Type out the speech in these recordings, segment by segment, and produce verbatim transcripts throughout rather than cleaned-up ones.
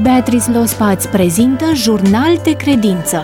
Beatrice Lospa îți prezintă Jurnal de Credință.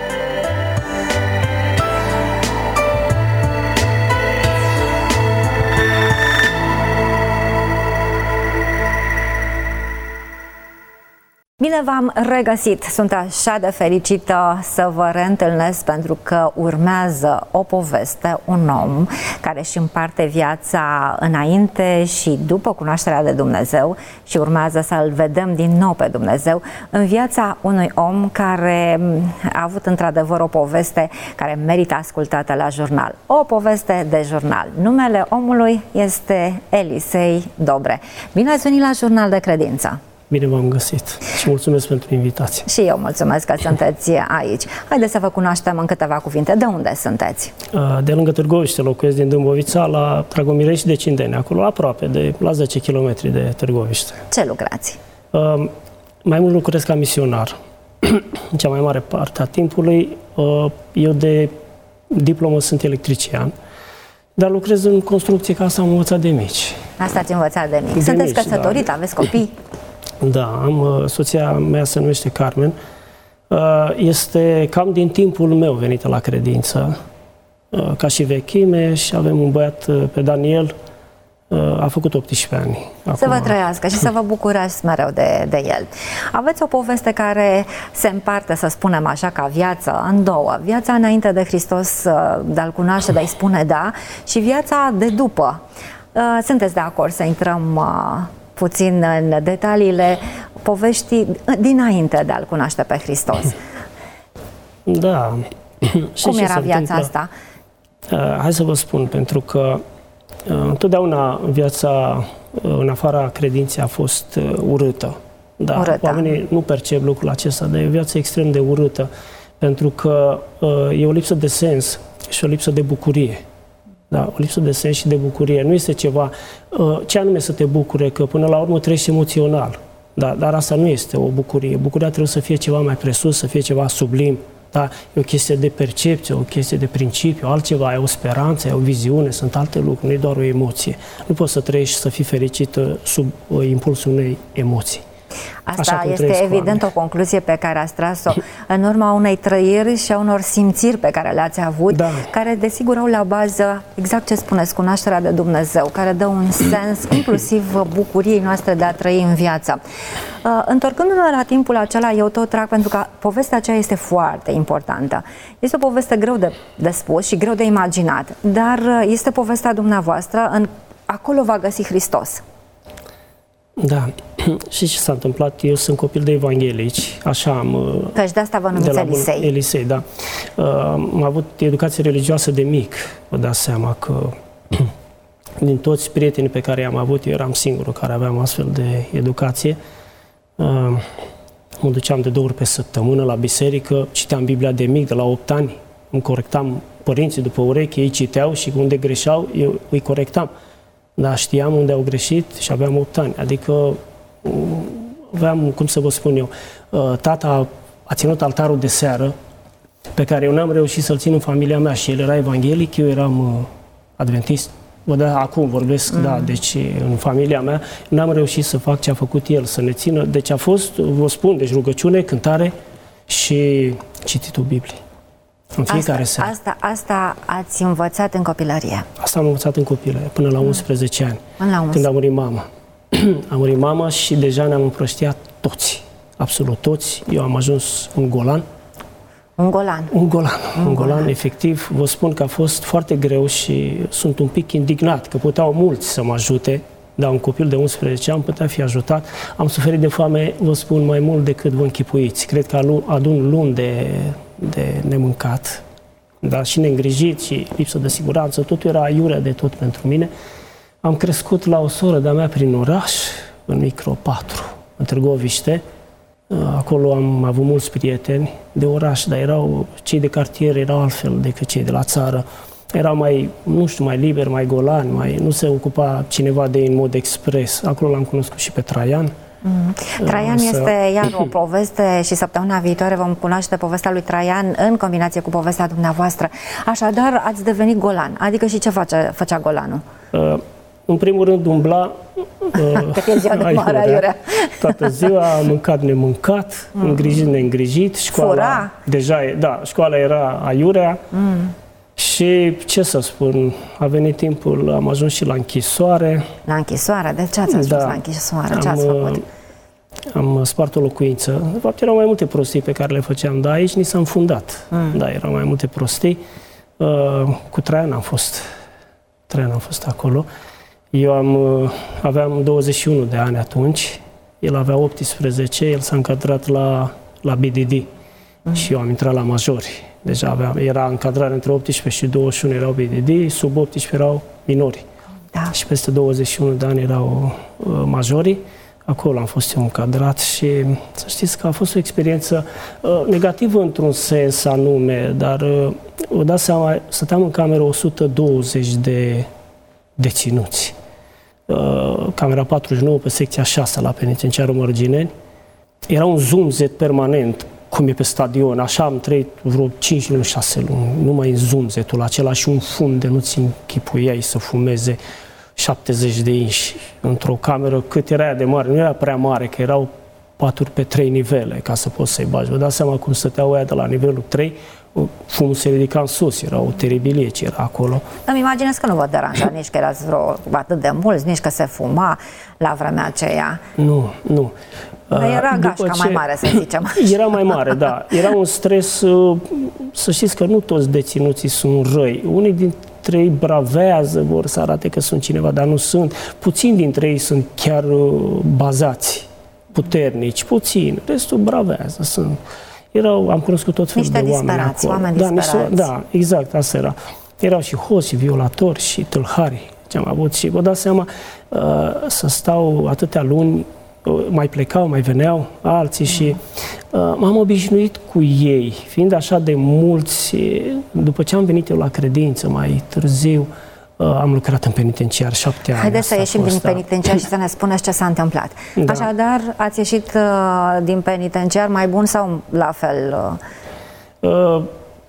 Bine v-am regăsit! Sunt așa de fericită să vă reîntâlnesc pentru că urmează o poveste, un om care își împarte viața înainte și după cunoașterea de Dumnezeu și urmează să-L vedem din nou pe Dumnezeu în viața unui om care a avut într-adevăr o poveste care merită ascultată la jurnal. O poveste de jurnal. Numele omului este Elisei Dobre. Bine ați venit la Jurnal de Credință! Bine v-am găsit și mulțumesc pentru invitație. Și eu mulțumesc că sunteți aici. Haideți să vă cunoaștem în câteva cuvinte. De unde sunteți? De lângă Târgoviște, locuiesc din Dâmbovița, la Dragomirei și de Cindeni, acolo aproape, de la zece kilometri de Târgoviște. Ce lucrați? Uh, mai mult lucrez ca misionar. În cea mai mare parte a timpului, uh, eu de diplomă sunt electrician, dar lucrez în construcție, ca asta am învățat de mici. Asta ați învățat de mici. De Sunteți mici, căsătorit, da. Aveți copii? Da, am, soția mea se numește Carmen. Este cam din timpul meu venită la credință, ca și vechime, și avem un băiat pe Daniel, a făcut optsprezece ani. Acum. Să vă trăiască și să vă bucurați mereu de, de el. Aveți o poveste care se împarte, să spunem așa, ca viață în două. Viața înainte de Hristos, de a-L cunoaște, de a-i spune da, și viața de după. Sunteți de acord să intrăm puțin în detaliile poveștii dinainte de a-L cunoaște pe Hristos? Da. Cum era viața asta? Uh, hai să vă spun, pentru că uh, întotdeauna viața uh, în afara credinței a fost uh, urâtă. Da, urâtă. Oamenii nu percep lucrul acesta, dar e o viață extrem de urâtă, pentru că uh, e o lipsă de sens și o lipsă de bucurie. Da, o lipsă de sens și de bucurie. Nu este ceva, uh, ce anume să te bucure, că până la urmă trăiești emoțional. Da, dar asta nu este o bucurie. Bucuria trebuie să fie ceva mai presus, să fie ceva sublim. Da, e o chestie de percepție, o chestie de principiu, altceva, e o speranță, e o viziune, sunt alte lucruri, nu e doar o emoție. Nu poți să trăiești și să fii fericit sub uh, impulsul unei emoții. Asta este evident o concluzie pe care ați tras-o în urma unei trăiri și a unor simțiri pe care le-ați avut, da. Care desigur au la bază exact ce spuneți, cunoașterea de Dumnezeu, care dă un sens inclusiv bucuriei noastre de a trăi în viață. Uh, întorcându-ne la timpul acela, eu tot trag pentru că povestea aceea este foarte importantă. Este o poveste greu de, de spus și greu de imaginat, dar este povestea dumneavoastră, în, acolo va găsi Hristos. Da. Și ce s-a întâmplat? Eu sunt copil de evanghelici, așa am... Căci de asta vă numiți Elisei. Elisei, da. Am avut educație religioasă de mic, vă dați seama că din toți prietenii pe care i-am avut, eu eram singurul care aveam astfel de educație. Mă duceam de două ori pe săptămână la biserică, citeam Biblia de mic, de la opt ani, îmi corectam părinții după urechi, ei citeau și unde greșeau, eu îi corectam. Dar știam unde au greșit și aveam opt ani. Adică aveam, cum să vă spun eu, tata a ținut altarul de seară pe care eu n-am reușit să-l țin în familia mea și el era evanghelic, eu eram adventist. Bă, da, acum vorbesc, mm. da, deci în familia mea n-am reușit să fac ce a făcut el, să ne țină. Deci a fost, vă spun, deci rugăciune, cântare și cititul Bibliei. În fiecare asta, seară. Asta, asta ați învățat în copilărie? Asta am învățat în copilărie, până la unsprezece ani. Până la unsprezece. Când a murit mama. A murit mama și deja ne-am împrăștiat toți. Absolut toți. Eu am ajuns un golan. Un golan? Un golan. Un, un golan, golan, efectiv. Vă spun că a fost foarte greu și sunt un pic indignat, că puteau mulți să mă ajute, dar un copil de unsprezece ani putea fi ajutat. Am suferit de foame, vă spun, mai mult decât vă închipuiți. Cred că adun luni de... de nemâncat, dar și neîngrijit și lipsă de siguranță, totul era aiurea de tot pentru mine. Am crescut la o soră de-a mea prin oraș, în micro patru, în Târgoviște. Acolo am avut mulți prieteni de oraș, dar erau, cei de cartier erau altfel decât cei de la țară. Erau mai, nu știu, mai liberi, mai golani, mai, nu se ocupa cineva de ei în mod expres. Acolo l-am cunoscut și pe Traian. Mm. Traian Însă... este iar o poveste și săptămâna viitoare vom cunoaște povestea lui Traian în combinație cu povestea dumneavoastră. Așadar, ați devenit golan. Adică și ce face, făcea golanul? Uh, în primul rând umbla Că e ziua de mare aiurea. Toată ziua, mâncat nemâncat, mm. îngrijit neîngrijit, școala Fura. deja, da, școala era aiurea. Mm. Și ce să spun, a venit timpul, am ajuns și la închisoare. La închisoare? De ce ați ajuns da. la închisoare? Ce ați făcut? Am spart o locuință. De fapt, erau mai multe prostii pe care le făceam, dar aici ni s-a înfundat. Mm. Da, erau mai multe prostii. Uh, cu Traian am fost. Traian am fost acolo. Eu am, uh, aveam douăzeci și unu de ani atunci. El avea optsprezece, el s-a încadrat la, la B D D. Mm. Și eu am intrat la majori. Deja aveam, era încadrare între optsprezece și douăzeci și unu erau B D D, sub optsprezece erau minori. Da. Și peste douăzeci și unu de ani erau uh, majorii. Acolo am fost eu încadrat și să știți că a fost o experiență uh, negativă într-un sens anume, dar uh, vă dați seama, stăteam în cameră o sută douăzeci de deținuți. Uh, camera patruzeci și nouă pe secția șase la penitenciarul Mărgineni. Era un zumzet permanent, cum e pe stadion, așa am trăit vreo cinci luni, șase luni, numai în zumzetul acela și un fund de nu-ți închipuiai să fumeze șaptezeci de inși într-o cameră cât era ea de mare, nu era prea mare, că erau paturi pe trei nivele ca să poți să-i bagi. Vă dați seama cum stăteau aia de la nivelul trei, fumul se ridica în sus, era o teribilie ce era acolo. Îmi imaginez că nu vă deranja nici că erați vreo atât de mulți, nici că se fuma la vremea aceea. Nu, nu. Era gașca ce... mai mare, să zicem. Era mai mare, da. Era un stres, să știți că nu toți deținuții sunt răi. Unii dintre ei bravează, vor să arate că sunt cineva, dar nu sunt. Puțini dintre ei sunt chiar bazați, puternici, puțini. Restul bravează, sunt. Erau, am cunoscut tot felul niște de oameni disperați, acolo. oameni da, disperați. niște, da, exact, asta era. Erau și hoți, și violatori, și tâlhari, ce am avut. Și vă dați seama, uh, să stau atâtea luni, mai plecau, mai veneau alții și uh, m-am obișnuit cu ei. Fiind așa de mulți, după ce am venit eu la credință mai târziu, uh, am lucrat în penitenciar șapte ani. Haideți să ieșim din penitenciar și să ne spuneți ce s-a întâmplat. Da. Așadar, ați ieșit uh, din penitenciar mai bun sau la fel? Uh... Uh,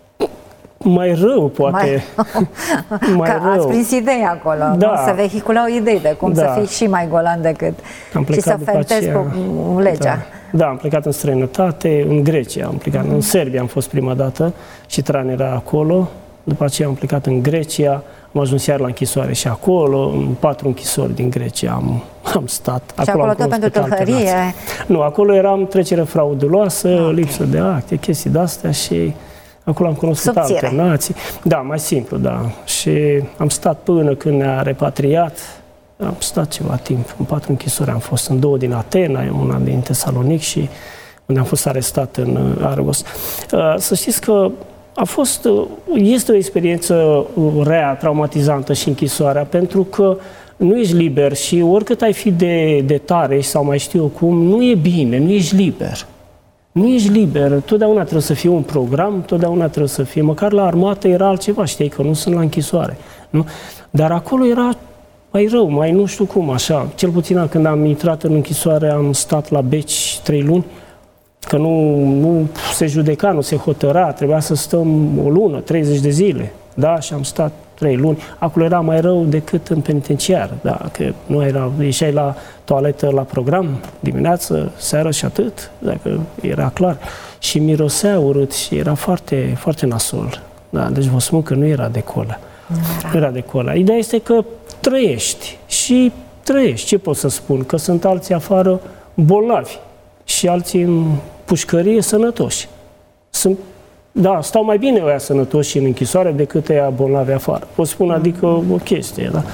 Mai rău, poate. Mai, mai rău. Ați prins idei acolo, da. Să vehiculau idei de cum da. Să fii și mai golan decât și să fentezi cu legea. Da. da, am plecat în străinătate, în Grecia, am plecat, mm. în Serbia am fost prima dată și Tran era acolo, după aceea am plecat în Grecia, am ajuns iar la închisoare și acolo, în patru închisori din Grecia am, am stat. Și acolo, acolo tot pentru tâlhărie? Nu, acolo eram trecere frauduloasă, okay. lipsă de acte, chestii de-astea și... Acolo am cunoscut Subțire. alternații. Da, mai simplu, da. Și am stat până când ne-a repatriat. Am stat ceva timp. În patru închisori am fost, în două din Atena, una din Tesalonic și unde am fost arestat în Argos. Să știți că a fost, este o experiență rea, traumatizantă și închisoarea, pentru că nu ești liber și oricât ai fi de, de tare sau mai știu eu cum, nu e bine, nu ești liber. Nu ești liber, totdeauna trebuie să fie un program, totdeauna trebuie să fie, măcar la armată era altceva, știi că nu sunt la închisoare, nu? Dar acolo era mai rău, mai nu știu cum, așa, cel puțin când am intrat în închisoare am stat la beci trei luni, că nu, nu se judeca, nu se hotăra, trebuia să stăm o lună, treizeci de zile, da, și am stat trei luni, acolo era mai rău decât în penitenciar, da, că nu era, ieșeai la toaletă la program, dimineață, seară și atât, dacă era clar, și mirosea urât și era foarte, foarte nasol, da, deci vă spun că nu era de cola, nu era de cola. Ideea este că trăiești și trăiești, ce pot să spun, că sunt alții afară bolnavi și alții în pușcărie sănătoși. Sunt Da, stau mai bine ăia sănătoși în închisoare decât ăia bolnavi afară. Pot spune, adică, o chestie, da?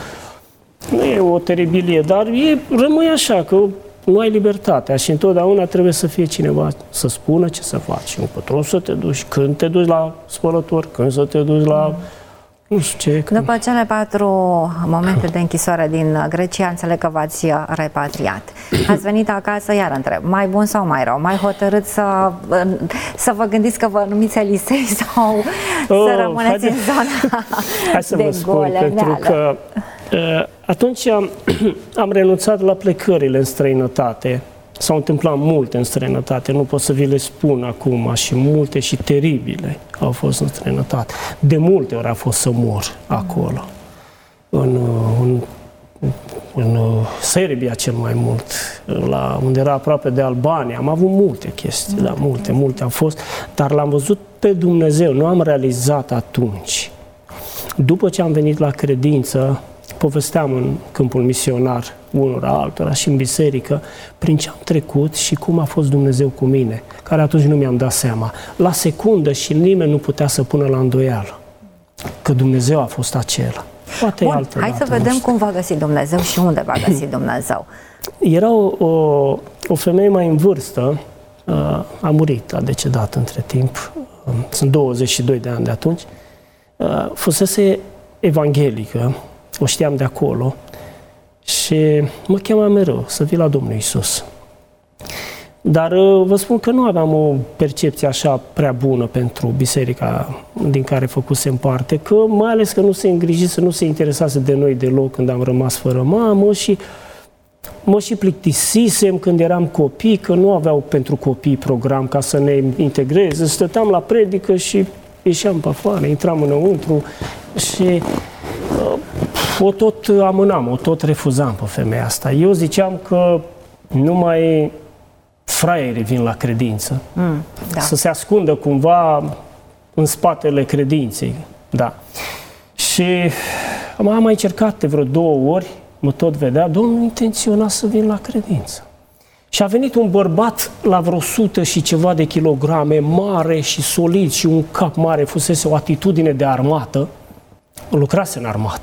Nu e o teribilie, dar e, rămâi așa, că nu ai libertatea și întotdeauna trebuie să fie cineva să spună ce să faci. Nu pătron să te duci, când te duci la spălător, când să te duci la... Nu știu ce... După cele patru momente de închisoare din Grecia, înțeleg că v-ați repatriat. Ați venit acasă, iar întreb, mai bun sau mai rău? Mai hotărât să, să vă gândiți că vă numiți Elisei sau oh, să rămâneți în zona hai să de vă spun, pentru că uh, atunci am, am renunțat la plecările în străinătate. S-au întâmplat multe în străinătate, nu pot să vi le spun acum, și multe și teribile au fost în străinătate. De multe ori a fost să mor acolo, în, în în Serbia cel mai mult, la unde era aproape de Albania. Am avut multe chestii, multe, da, multe, multe au fost, dar l-am văzut pe Dumnezeu, nu am realizat atunci. După ce am venit la credință, povesteam în câmpul misionar unora, altora și în biserică, prin ce am trecut și cum a fost Dumnezeu cu mine, care atunci nu mi-am dat seama. La secundă și nimeni nu putea să pună la îndoială că Dumnezeu a fost acela. Poate Bun, altă hai dată, să vedem cum va găsi Dumnezeu și unde va găsi Dumnezeu. Era o, o, o femeie mai în vârstă, a murit, a decedat între timp, sunt douăzeci și doi de ani de atunci, fusese evanghelică, o știam de acolo și mă chema mereu să vii la Domnul Iisus. Dar vă spun că nu aveam o percepție așa prea bună pentru biserica din care făcusem parte, că mai ales că nu se îngrijise, nu se interesase de noi deloc când am rămas fără mamă și mă și plictisisem când eram copii, că nu aveau pentru copii program ca să ne integreze. Stăteam la predică și ieșeam pe afară, intram înăuntru și uh, o tot amânam, o tot refuzam pe femeia asta. Eu ziceam că numai fraierii vin la credință, mm, da. Să se ascundă cumva în spatele credinței. Da. Și am mai încercat de vreo două ori, mă tot vedea, Domnul intenționa să vin la credință. Și a venit un bărbat la vreo sută și ceva de kilograme, mare și solid și un cap mare, fusese o atitudine de armată, lucrase în armată.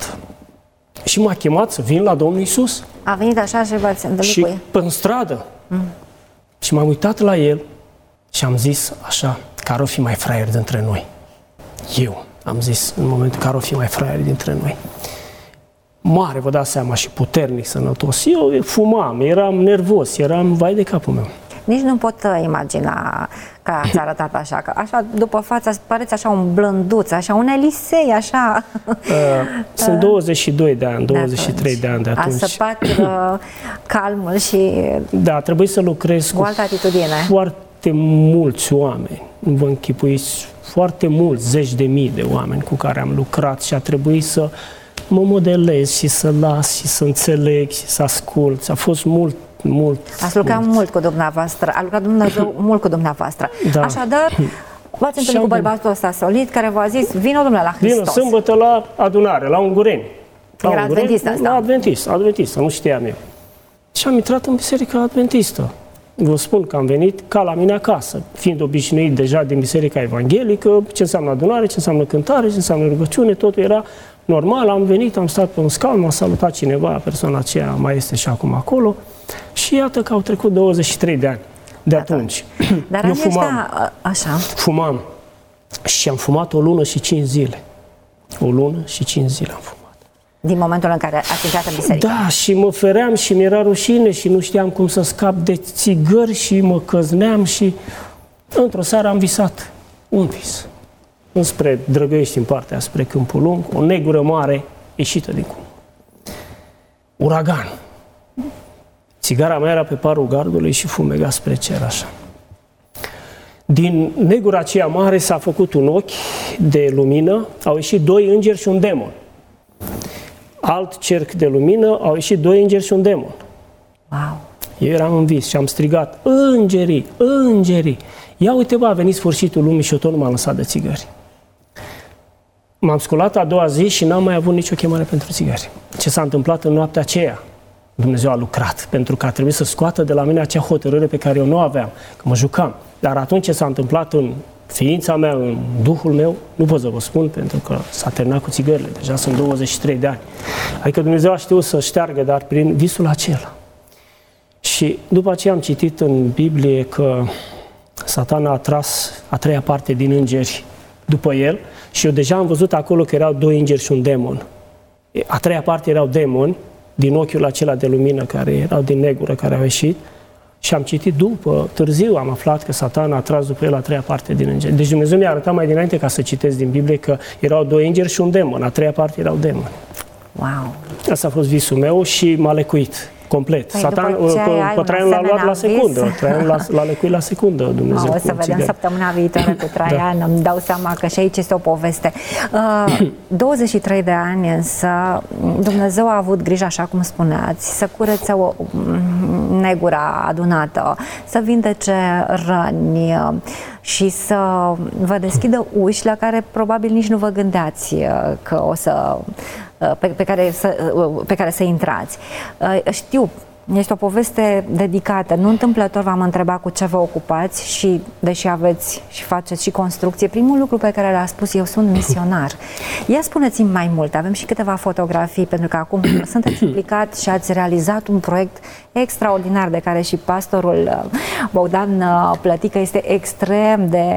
Și m-a chemat să vin la Domnul Iisus. A venit așa și v-ați întâlnit și cu el? Pe stradă. Mm. Și m-am uitat la el și am zis așa, care o fi mai fraier dintre noi? Eu am zis în momentul care o fi mai fraier dintre noi. Mare, vă dați seama, și puternic, sănătos. Eu fumam, eram nervos, eram vai de capul meu. Nici nu pot imagina că ați arătat așa, că așa, după față, păreți așa un blânduț, așa un Elisei, așa. Uh, sunt douăzeci și doi de ani, douăzeci și trei de ani de atunci. A săpat uh, calmul și da, trebuie să lucrez cu, cu altă atitudine. Foarte mulți oameni, nu vă închipuiți, foarte mulți, zeci de mii de oameni cu care am lucrat și a trebuit să mă modelez și să las și să înțeleg și să ascult. A fost mult, mult. Ați lucrat mult, mult cu dumneavoastră, a lucrat Dumnezeu mult cu dumneavoastră. Da. Așadar, v-ați întâlnit cu bărbatul ăsta solid care v-a zis, vină Domnule la Hristos. Vină sâmbătă la adunare, la Ungureni. La Era Ungureni, adventist asta? La adventist, adventistă, nu știam eu. Și am intrat în biserica adventistă. Vă spun că am venit ca la mine acasă, fiind obișnuit deja din biserica evanghelică, ce înseamnă adunare, ce înseamnă cântare, ce înseamnă rugăciune, totul era normal. Am venit, am stat pe un scaun, m-a salutat cineva, persoana aceea mai este și acum acolo și iată că au trecut douăzeci și trei de ani de atunci. Dar eu fumam, așa. fumam și am fumat o lună și cinci zile. O lună și cinci zile am fumat. Din momentul în care ați intrat în biserică. Da, și mă feream și mi-era rușine și nu știam cum să scap de țigări și mă căzneam și într-o seară am visat un vis. Înspre Drăgăiești, în partea spre Câmpul Lung, o negură mare ieșită din cum. Uragan. Țigara mea era pe parul gardului și fumega spre cer așa. Din negura aceea mare s-a făcut un ochi de lumină, au ieșit doi îngeri și un demon. Alt cerc de lumină, au ieșit doi îngeri și un demon. Wow. Eu eram în vis și am strigat, îngerii, îngerii. Ia uite, bă, a venit sfârșitul lumii și eu tot nu m-am lăsat de țigări. M-am sculat a doua zi și n-am mai avut nicio chemare pentru țigări. Ce s-a întâmplat în noaptea aceea? Dumnezeu a lucrat, pentru că a trebuit să scoată de la mine acea hotărâre pe care eu nu aveam, că mă jucam. Dar atunci ce s-a întâmplat în ființa mea, în Duhul meu, nu pot să vă spun, pentru că s-a terminat cu țigările. Deja sunt douăzeci și trei de ani. Adică Dumnezeu a știut să șteargă, dar prin visul acela. Și după aceea am citit în Biblie că Satana a tras a treia parte din îngeri după el și eu deja am văzut acolo că erau doi îngeri și un demon. A treia parte erau demoni, din ochiul acela de lumină care erau din negură, care au ieșit. Și am citit după, târziu am aflat că Satana a tras după el a treia parte din îngeri. Deci Dumnezeu mi-a arătat mai dinainte ca să citesc din Biblie că erau doi îngeri și un demon, a treia parte erau demoni. Wow! Asta a fost visul meu și m-a lecuit. Complet. Păi, Satan, pe Traian l-a luat la secundă. Traian l-a, l-a lecuit la secundă, Dumnezeu. O să vedem țigări. Săptămâna viitoare cu Traian, da. Îmi dau seama că și aici este o poveste. Uh, douăzeci și trei de ani însă, Dumnezeu a avut grijă, așa cum spuneați, să curețe o negura adunată, să vindece răni și să vă deschidă uși la care probabil nici nu vă gândeați că o să Pe, pe, care să, pe care să intrați. Știu, este o poveste dedicată. Nu întâmplător v-am întrebat cu ce vă ocupați și, deși aveți și faceți și construcție, primul lucru pe care l-a spus: eu sunt misionar. Ia spuneți-mi mai mult. Avem și câteva fotografii, pentru că acum sunteți implicat și ați realizat un proiect extraordinar de care și pastorul Bogdan Plătică este extrem de,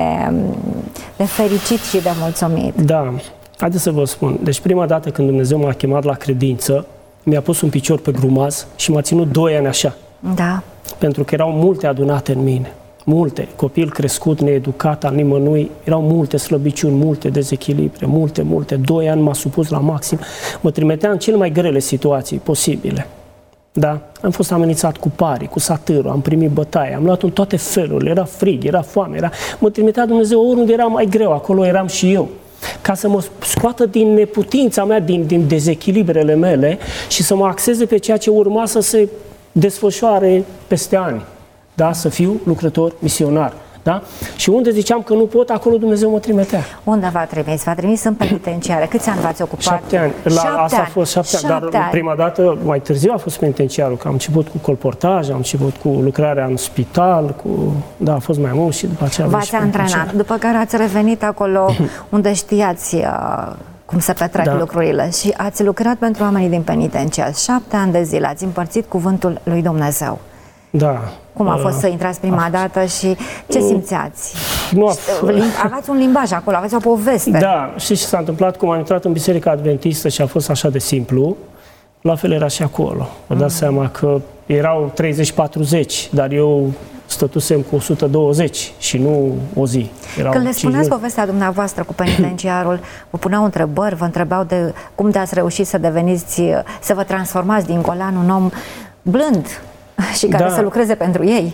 de fericit și de mulțumit. Da. Haideți să vă spun. Deci prima dată când Dumnezeu m-a chemat la credință, mi-a pus un picior pe grumaz și m-a ținut doi ani așa. Da. Pentru că erau multe adunate în mine. Multe. Copil crescut, needucat, al nimănui. Erau multe slăbiciuni, multe dezechilibre, multe, multe. Doi ani m-a supus la maxim. Mă trimitea în cele mai grele situații posibile. Da? Am fost amenințat cu pari, cu satârul, am primit bătaie, am luat în toate felurile. Era frig, era foame, era... Mă trimitea Dumnezeu oriunde era mai greu, acolo eram și eu. Ca să mă scoată din neputința mea, din, din dezechilibrele mele și să mă axeze pe ceea ce urma să se desfășoare peste ani. Da? Să fiu lucrător misionar. Da? Și unde ziceam că nu pot, acolo Dumnezeu mă trimitea. Unde v-a trimis? V-a trimis în penitenciară. Câți ani v-ați ocupat? Șapte ani. La, șapte asta ani. a fost șapte, șapte ani. Dar ani. Prima dată, mai târziu a fost penitenciarul, că am început cu colportaj, am început cu lucrarea în spital, cu... da, a fost mai mult și după aceea... V-ați antrenat, după care ați revenit acolo unde știați uh, cum se petrec da. lucrurile și ați lucrat pentru oamenii din penitenciar. Șapte ani de zile ați împărțit cuvântul lui Dumnezeu. Da. Cum a fost să intrați prima a dată și ce simțeați? Nu a Aveați un limbaj acolo, aveți o poveste. Da, știți ce s-a întâmplat? Cum am intrat în Biserica Adventistă și a fost așa de simplu, la fel era și acolo. Vă dați mm. seama că erau treizeci patruzeci, dar eu stătusem cu o sută douăzeci și nu o zi. Erau Când le spuneați povestea dumneavoastră cu penitenciarul, vă puneau întrebări, vă întrebau de cum de ați reușit să deveniți, să vă transformați din golan un om blând și care da. să lucreze pentru ei.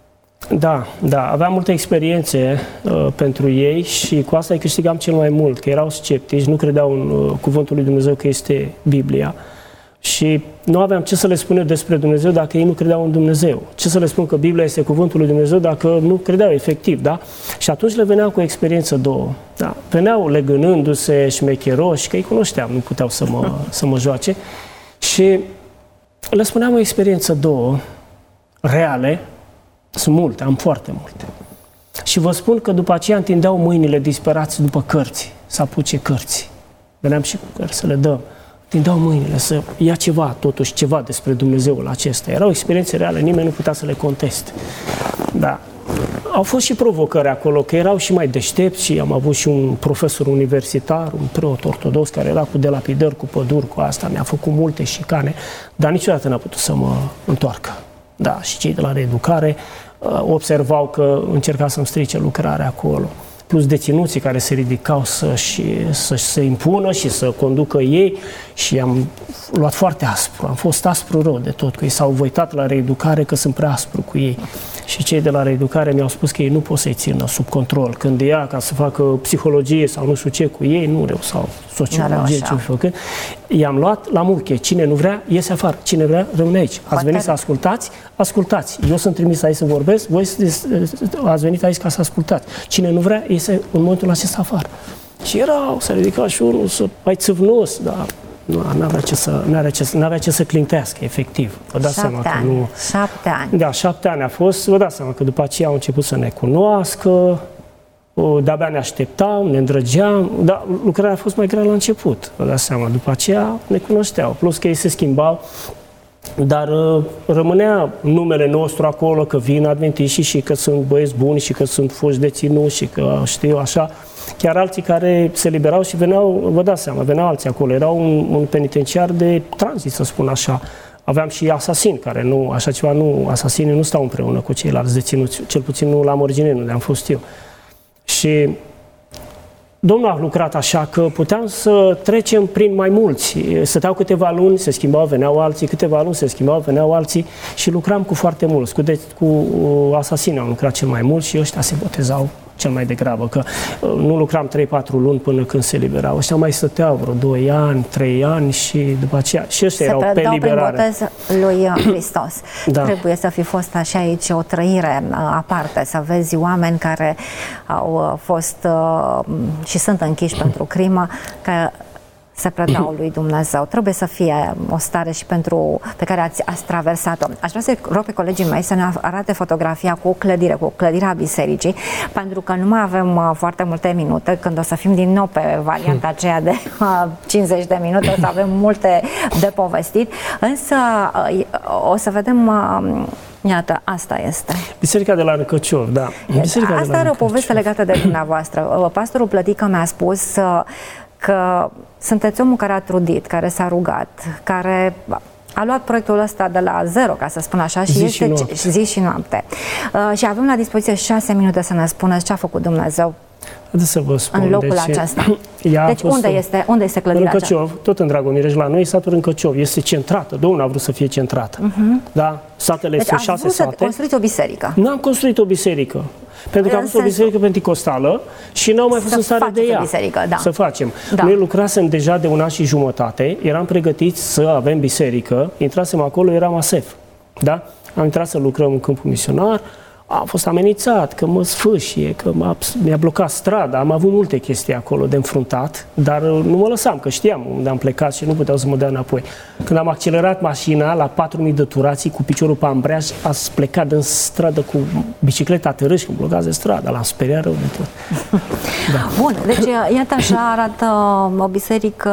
Da, da, aveam multe experiențe uh, pentru ei și cu asta îi câștigam cel mai mult, că erau sceptici, nu credeau în uh, cuvântul lui Dumnezeu că este Biblia și nu aveam ce să le spun eu despre Dumnezeu dacă ei nu credeau în Dumnezeu. Ce să le spun că Biblia este cuvântul lui Dumnezeu dacă nu credeau efectiv, da? Și atunci le veneau cu o experiență două, da? Veneau legănându-se, șmecheroși, că îi cunoșteam, nu puteau să mă, să mă joace și le spuneam o experiență două, reale. Sunt multe, am foarte multe. Și vă spun că după aceea întindeau mâinile disperați după cărți, să apuce cărți. Veneam și cu cărți să le dăm. Întindeau mâinile să ia ceva, totuși ceva despre Dumnezeul acesta. Erau experiențe reale, nimeni nu putea să le conteste. Da. Au fost și provocări acolo, că erau și mai deștepți și am avut și un profesor universitar, un preot ortodox care era cu delapidări, cu păduri, cu asta. Mi-a făcut multe șicane, dar niciodată n-a putut să mă întoarcă. Da, și cei de la reeducare uh, observau că încerca să-mi strice lucrarea acolo. Plus deținuții care se ridicau să-și, să se impună și să conducă ei și am luat foarte aspru. Am fost aspru rău de tot, că ei s-au voitat la reeducare că sunt prea aspru cu ei. Și cei de la reeducare mi-au spus că ei nu pot să-i țină sub control. Când ea, ca să facă psihologie sau nu știu ce cu ei, nu reu sau sociologie, ce făcut. I-am luat la muche. Cine nu vrea, iese afară. Cine vrea, rămâne aici. Ați Poate... venit să ascultați? Ascultați. Eu sunt trimis aici să vorbesc, voi ați venit aici ca să ascultați. Cine nu vrea, iese în momentul acesta afară. Și erau, s-a ridicat și unul, mai țâvnos, dar nu avea ce să, n-avea ce, n-avea ce să clintească, efectiv. Vă dați seama că nu... Șapte ani. Da, șapte ani a fost. Vă dați seama că după aceea au început să ne cunoască, de-abia ne așteptam, ne îndrăgeam, dar lucrarea a fost mai grea la început. Vă dați seama, după aceea ne cunoșteau. Plus că ei se schimbau, dar rămânea numele nostru acolo, că vin adventiștii și că sunt băieți buni și că sunt foști deținuți și că știu așa. Chiar alții care se liberau și veneau, vă dați seama, veneau alții acolo. Era un, un penitenciar de tranzit, să spun așa. Aveam și asasini care nu, așa ceva, nu, asasinii nu stau împreună cu ceilalți deținuți, cel puțin nu la Mărgineni, unde am fost eu. Și Domnul a lucrat așa că puteam să trecem prin mai mulți. Stăteau câteva luni, se schimbau, veneau alții, câteva luni se schimbau, veneau alții și lucram cu foarte mulți. Cu, de, cu asasinii am lucrat cel mai mult și ăștia se botezau cel mai degrabă, că nu lucram trei patru luni până când se liberau. Ăștia mai stăteau vreo doi ani, trei ani și după aceea și ăștia erau pe liberare. Se prin botez lui Hristos. Da. Trebuie să fi fost așa aici o trăire aparte, să vezi oameni care au fost și sunt închiși pentru crimă, că se predau lui Dumnezeu. Trebuie să fie o stare și pentru pe care ați, ați traversat-o. Aș vrea să rog pe colegii mei să ne arate fotografia cu o clădire, cu clădirea bisericii, pentru că nu mai avem uh, foarte multe minute, când o să fim din nou pe varianta aceea de uh, cincizeci de minute, o să avem multe de povestit, însă uh, o să vedem uh, iată, asta este. Biserica de la Răcăciov, da. Biserica asta are o poveste legată de dumneavoastră. Pastorul Plătică mi-a spus uh, că sunteți omul care a trudit, care s-a rugat, care a luat proiectul ăsta de la zero, ca să spun așa, și zi este și noapte. zi și noapte. Uh, și avem la dispoziție șase minute să ne spuneți ce a făcut Dumnezeu Haideți să vă spun. în locul deci, acesta. Deci unde este, unde este clădirea în Răcăciov, tot în Dragomireș, la noi, satul Răcăciov este centrată. Domnul a vrut să fie centrată. Uh-huh. Da? Satele deci sunt șase vrut sate. să construiți o biserică. N-am construit o biserică. Pentru că am fost o biserică pentecostală și n-au mai fost în stare de ea. Biserică, da. Să facem. Da. Noi lucrasem deja de un an și jumătate, eram pregătiți să avem biserică, intrasem acolo, eram ASEF. Da? Am intrat să lucrăm în câmpul misionar, am fost amenințat că mă sfâșie, că m-a, mi-a blocat strada, am avut multe chestii acolo de înfruntat, dar nu mă lăsam, că știam unde am plecat și nu puteau să mă dea înapoi. Când am accelerat mașina la patru mii de turații cu piciorul pe ambreiaj, a plecat în stradă cu bicicleta târâși, când blocaze strada, l-am speriat rău de tot. Da. Bun, deci iată așa arată o biserică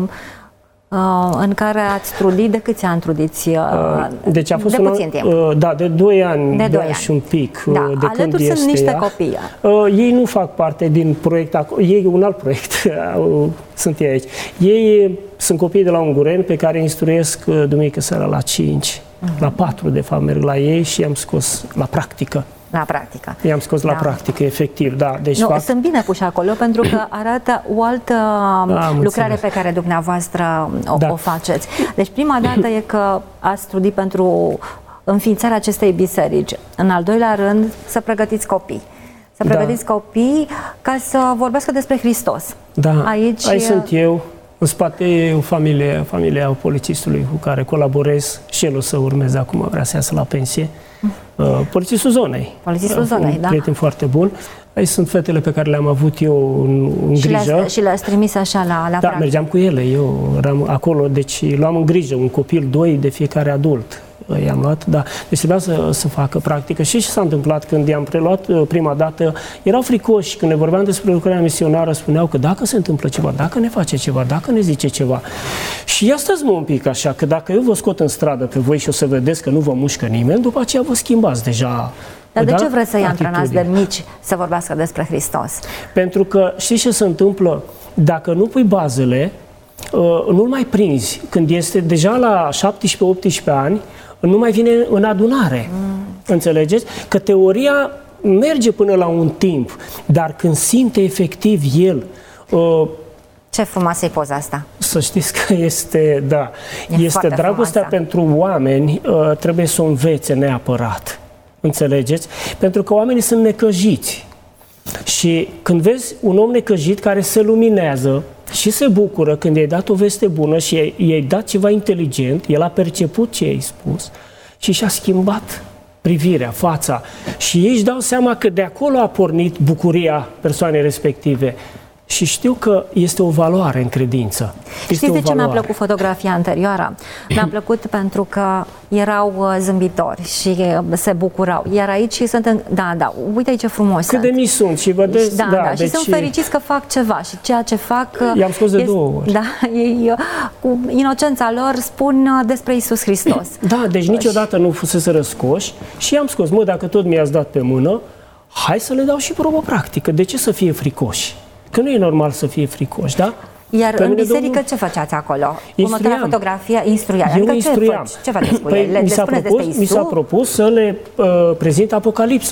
în care ați trudit. De câți ani trudiți? Deci a fost de un, puțin timp. Da, de doi ani, de doi ani și un pic. Da, de alături când sunt este niște ea. copii. Ei nu fac parte din proiect, ei un alt proiect, sunt ei aici. Ei sunt copii de la Unguren pe care instruiesc duminică seara la cinci, uh-huh. la patru de fapt merg la ei și i-am scos la practică. La practică. I-am scos da. la practică, efectiv, da. Deci nu, fac... sunt bine puși acolo pentru că arată o altă da, lucrare pe care dumneavoastră o, da. o faceți. Deci prima dată e că ați trudit pentru înființarea acestei biserici. În al doilea rând, să pregătiți copii. Să pregătiți da. copii ca să vorbească despre Hristos. Da, aici, aici sunt eu. În spate e o familie, familia polițistului cu care colaborez și el o să urmeze acum, vrea să iasă la pensie. Uh, polițistul zonei. Polițistul zonei, un da. prieten foarte bun. Aici sunt fetele pe care le-am avut eu în, în și grijă. Le-ați, și le-ați trimis așa la, la Da, practic. mergeam cu ele, eu eram acolo, deci luam în grijă un copil, doi de fiecare adult. I-am luat, da. Deci trebuia să, să facă practică. Și ce s-a întâmplat când i-am preluat prima dată? Erau fricoși. Când ne vorbeam despre lucrarea misionară, spuneau că dacă se întâmplă ceva, dacă ne face ceva, dacă ne zice ceva. Și ia stați-mă un pic așa, că dacă eu vă scot în stradă pe voi și o să vedeți că nu vă mușcă nimeni, după aceea vă schimbați deja. Dar de da? ce vreți să-i antrenați de mici să vorbească despre Hristos? Pentru că știți ce se întâmplă? Dacă nu pui bazele, nu-l mai prinzi. Când este deja la șaptesprezece optsprezece ani, nu mai vine în adunare. Mm. Înțelegeți? Că teoria merge până la un timp, dar când simte efectiv el... Uh, Ce frumoasă e poza asta! Să știți că este, da, e este dragostea frumoasă. Pentru oameni, uh, trebuie să o învețe neapărat. Înțelegeți? Pentru că oamenii sunt necăjiți. Și când vezi un om necăjit care se luminează și se bucură când i-ai dat o veste bună și i-ai dat ceva inteligent, el a perceput ce i-ai spus și și-a schimbat privirea, fața. Și ei își dau seama că de acolo a pornit bucuria persoanei respective. Și știu că este o valoare în credință. Este Știți de ce valoare. mi-a plăcut fotografia anterioară? Mi-a plăcut pentru că erau zâmbitori și se bucurau. Iar aici sunt... În... Da, da, uite aici ce frumos Cât sunt. de mici sunt și vedeți... Da, da, da. deci... Și sunt fericiți că fac ceva și ceea ce fac... I-am scos de este... două ori. Da, ei, cu inocența lor spun despre Iisus Hristos. Da, deci niciodată nu fusese răscoși și i-am scos, mă, dacă tot mi-ați dat pe mână, hai să le dau și probă practică. De ce să fie fricoși? Că nu e normal să fie fricoși, da? Iar pe în biserică domnul... ce făceați acolo? Instruiam. Următoarea fotografie, instruiare. Eu Adică instruiam. ce, ce faceți cu păi, ele? Le mi s-a spuneți propus, despre mi Iisus? s-a propus să le uh, prezint Apocalipsa.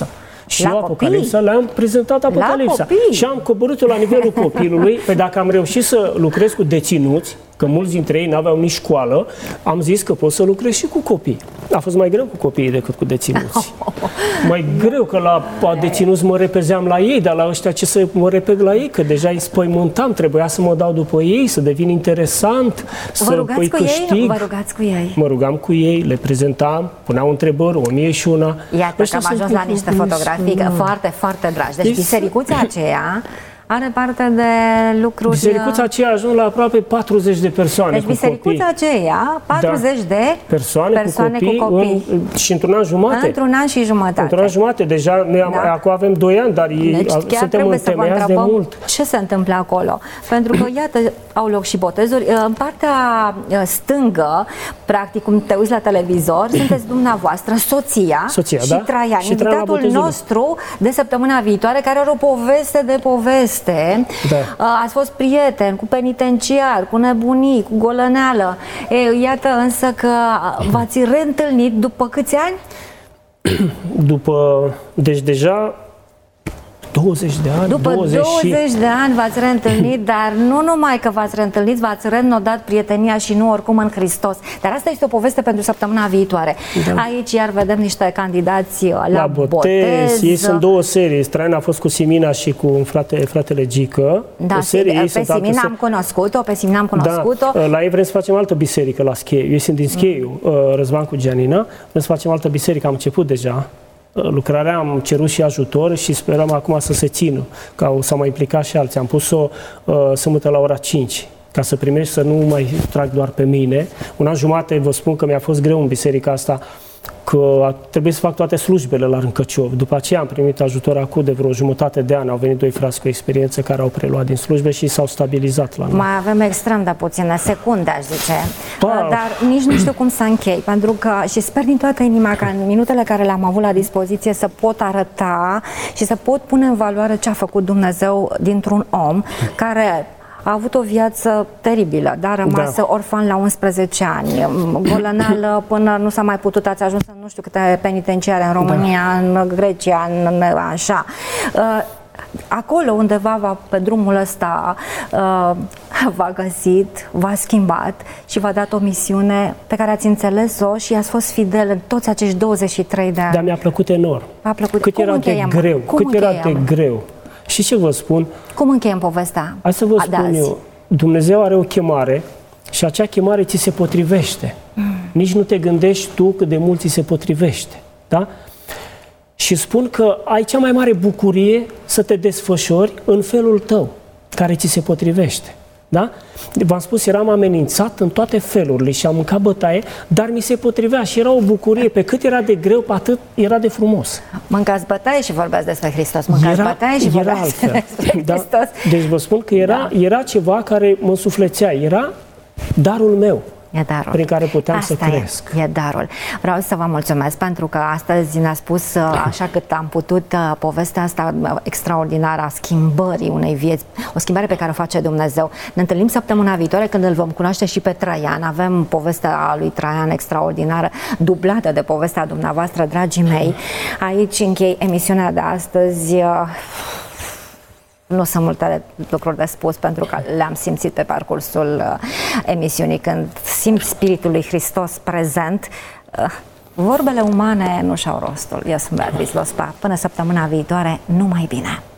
Și la eu Apocalipsa le-am prezentat Apocalipsa. Și am coborât-o la nivelul copilului. Pe dacă am reușit să lucrez cu deținuți, că mulți dintre ei n-aveau nici școală, am zis că pot să lucrez și cu copii. A fost mai greu cu copiii decât cu deținuți. Mai greu, că la deținuți mă repezeam la ei, dar la ăștia ce să mă repeg la ei? Că deja îi spăimântam, trebuia să mă dau după ei, să devin interesant, să îi câștig. Ei? Vă rugați cu ei? Mă rugam cu ei, le prezentam, puneau întrebări, o mie și una. Iată că am ajuns la niște fotografii mm. foarte, foarte dragi. Deci bisericuța aceea are parte de lucruri... Bisericuța aceea a ajuns la aproape patruzeci de persoane deci cu bisericuța copii. aceea, patruzeci da. de persoane, persoane cu copii, cu copii. În, și într-un an jumate. Într-un an și jumătate. Într-un an jumate. Deja noi am, da. acum avem doi ani, dar deci suntem întemeiați de mult. Ce se întâmplă acolo? Pentru că, iată, au loc și botezuri. În partea stângă, practic, cum te uiți la televizor, sunteți dumneavoastră, soția, soția și da? Traian, și invitatul nostru de săptămâna viitoare, care are o poveste de poveste. Da. Ați fost prieten cu penitenciar, cu nebunii, cu golăneală. E, iată însă că v-ați reîntâlnit după câți ani? După... Deci deja... douăzeci de ani. După douăzeci, douăzeci de ani v-ați reîntâlnit, dar nu numai că v-ați reîntâlnit, v-ați reînnodat prietenia și nu oricum în Hristos. Dar asta este o poveste pentru săptămâna viitoare. Da. Aici iar vedem niște candidați la, la botez. botez. Ei sunt două serii. Traian a fost cu Simina și cu frate, fratele Gică. Da, o serie, ei pe Simina am cunoscut-o, pe Simina am cunoscut-o. Da, la ei vrem să facem altă biserică la Scheiu. Ei sunt din Scheiu, mm. Răzvan cu Gianina. Vrem să facem altă biserică, am început deja lucrarea, am cerut și ajutor și sperăm acum să se țină, că s-au mai implicat și alții. Am pus-o uh, sâmbătă la ora cinci, ca să primești, să nu mai trag doar pe mine. Un an jumate vă spun că mi-a fost greu în biserica asta, că trebuie să fac toate slujbele la Râncăciov. După aceea am primit ajutor acum de vreo jumătate de an. Au venit doi frați cu experiență care au preluat din slujbe și s-au stabilizat la noi. Mai avem extrem de puține secunde, aș zice. Pa. Dar nici nu știu cum să închei, pentru că și sper din toată inima că în minutele care le-am avut la dispoziție să pot arăta și să pot pune în valoare ce a făcut Dumnezeu dintr-un om care a avut o viață teribilă, dar a rămas da. orfan la unsprezece ani, golăneală până nu s-a mai putut, ați ajuns în nu știu câte penitenciare în România, da. în Grecia, în așa. Acolo undeva va, pe drumul ăsta v-a găsit, v-a schimbat și v-a dat o misiune pe care ați înțeles-o și ați fost fidel în toți acești douăzeci și trei de ani. Dar mi-a plăcut enorm. V-a plăcut. Cât Cum era de greu, Cum cât era de greu. Și ce vă spun? Cum încheiem povestea? Hai să vă spun eu, Dumnezeu are o chemare și acea chemare ți se potrivește. Mm. Nici nu te gândești tu cât de mult ți se potrivește. Da? Și spun că ai cea mai mare bucurie să te desfășori în felul tău, care ți se potrivește. Da? V-am spus, eram amenințat în toate felurile și am mâncat bătaie, dar mi se potrivea și era o bucurie. Pe cât era de greu, pe atât era de frumos. Mâncați bătaie și vorbeați despre Hristos. Mâncați era, bătaie și vorbeați despre da? Hristos. Deci vă spun că era, da. era ceva care mă însuflețea. Era darul meu. E darul. Prin care puteam Asta să cresc. E, e darul. Vreau să vă mulțumesc pentru că astăzi ne-a spus așa cât am putut povestea asta extraordinară a schimbării unei vieți, o schimbare pe care o face Dumnezeu. Ne întâlnim săptămâna viitoare când îl vom cunoaște și pe Traian. Avem povestea lui Traian extraordinară, dublată de povestea dumneavoastră, dragii mei. Aici închei emisiunea de astăzi. Nu sunt multe lucruri de spus pentru că le-am simțit pe parcursul uh, emisiunii. Când simți Spiritul lui Hristos prezent, uh, vorbele umane nu și-au rostul. Eu sunt Beatrice Lospa. Până săptămâna viitoare, numai bine!